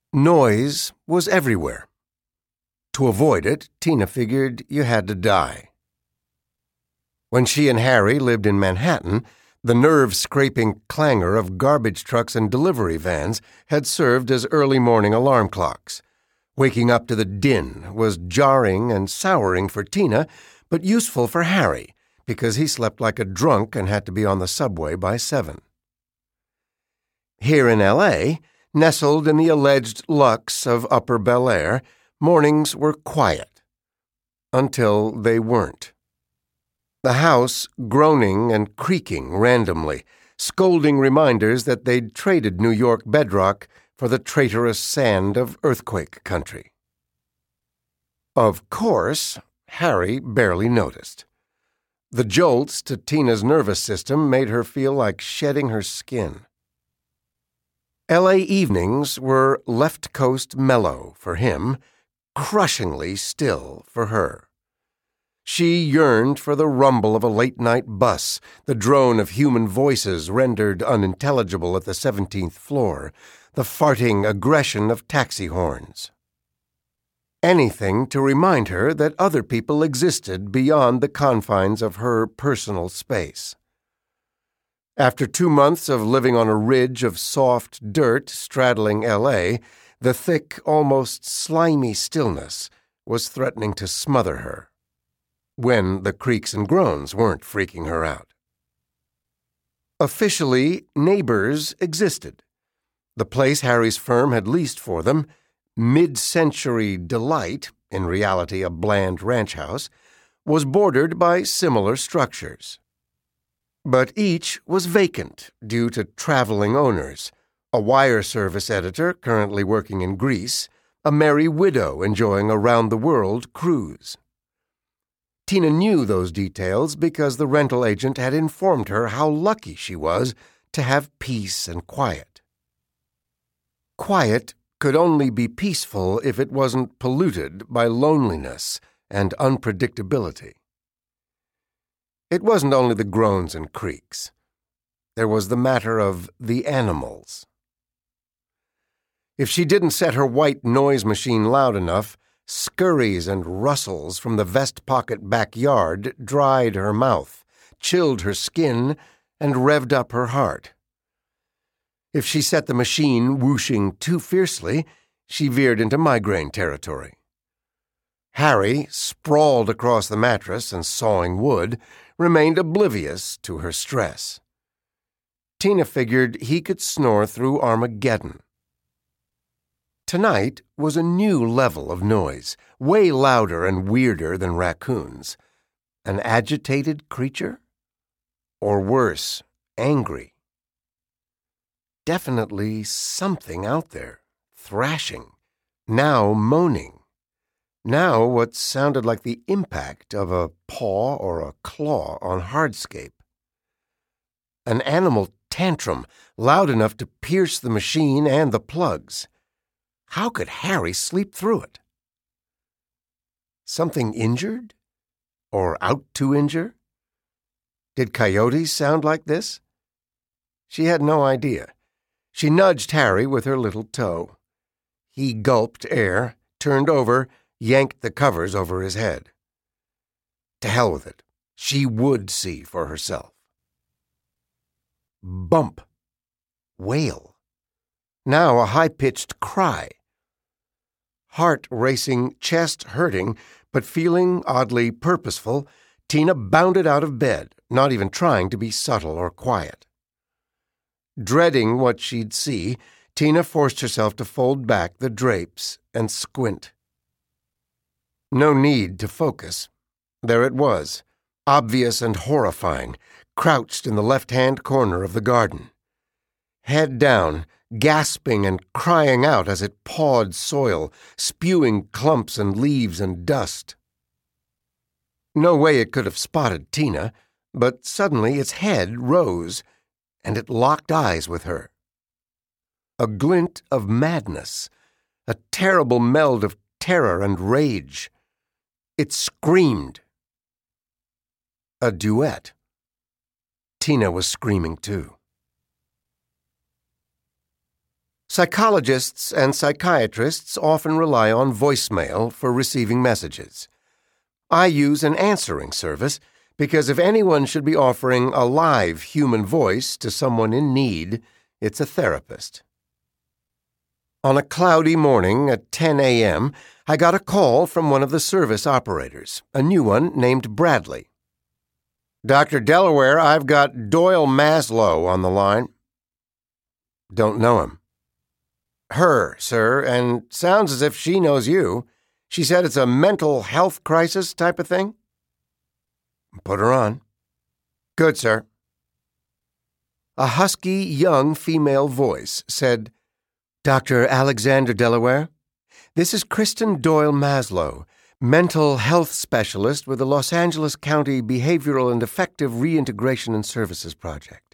Noise was everywhere. To avoid it, Tina figured you had to die. When she and Harry lived in Manhattan, the nerve-scraping clangor of garbage trucks and delivery vans had served as early morning alarm clocks. Waking up to the din was jarring and souring for Tina, but useful for Harry, because he slept like a drunk and had to be on the subway by 7. Here in L.A., nestled in the alleged luxe of Upper Bel Air, mornings were quiet. Until they weren't. The house groaning and creaking randomly, scolding reminders that they'd traded New York bedrock for the traitorous sand of earthquake country. Of course, Harry barely noticed. The jolts to Tina's nervous system made her feel like shedding her skin. L.A. evenings were left coast mellow for him, crushingly still for her. She yearned for the rumble of a late-night bus, the drone of human voices rendered unintelligible at the 17th floor, the farting aggression of taxi horns. Anything to remind her that other people existed beyond the confines of her personal space. After 2 months of living on a ridge of soft dirt straddling L.A., the thick, almost slimy stillness was threatening to smother her, when the creaks and groans weren't freaking her out. Officially, Neighbors existed. The place Harry's firm had leased for them, Mid-Century Delight, in reality a bland ranch house, was bordered by similar structures. But each was vacant due to traveling owners, a wire service editor currently working in Greece, a merry widow enjoying a round-the-world cruise. Tina knew those details because the rental agent had informed her how lucky she was to have peace and quiet. Quiet could only be peaceful if it wasn't polluted by loneliness and unpredictability. It wasn't only the groans and creaks. There was the matter of the animals. If she didn't set her white noise machine loud enough, scurries and rustles from the vest pocket backyard dried her mouth, chilled her skin, and revved up her heart. If she set the machine whooshing too fiercely, she veered into migraine territory. Harry, sprawled across the mattress and sawing wood, remained oblivious to her stress. Tina figured he could snore through Armageddon. Tonight was a new level of noise, way louder and weirder than raccoons. An agitated creature? Or worse, angry. Definitely something out there, thrashing, now moaning. Now what sounded like the impact of a paw or a claw on hardscape. An animal tantrum loud enough to pierce the machine and the plugs. How could Harry sleep through it? Something injured? Or out to injure? Did coyotes sound like this? She had no idea. She nudged Harry with her little toe. He gulped air, turned over, yanked the covers over his head. To hell with it. She would see for herself. Bump. Wail. Now a high-pitched cry. Heart racing, chest hurting, but feeling oddly purposeful, Tina bounded out of bed, not even trying to be subtle or quiet. Dreading what she'd see, Tina forced herself to fold back the drapes and squint. No need to focus. There it was, obvious and horrifying, crouched in the left-hand corner of the garden. Head down, gasping and crying out as it pawed soil, spewing clumps and leaves and dust. No way it could have spotted Tina, but suddenly its head rose, and it locked eyes with her. A glint of madness, a terrible meld of terror and rage. It screamed. A duet. Tina was screaming too. Psychologists and psychiatrists often rely on voicemail for receiving messages. I use an answering service because if anyone should be offering a live human voice to someone in need, it's a therapist. On a cloudy morning at 10 a.m., I got a call from one of the service operators, a new one named Bradley. "Dr. Delaware, I've got Doyle Maslow on the line." "Don't know him." "Her, sir, and sounds as if she knows you. She said it's a mental health crisis type of thing." "Put her on." "Good, sir." A husky, young female voice said, "Dr. Alexander Delaware, this is Kristen Doyle Maslow, mental health specialist with the Los Angeles County Behavioral and Effective Reintegration and Services Project.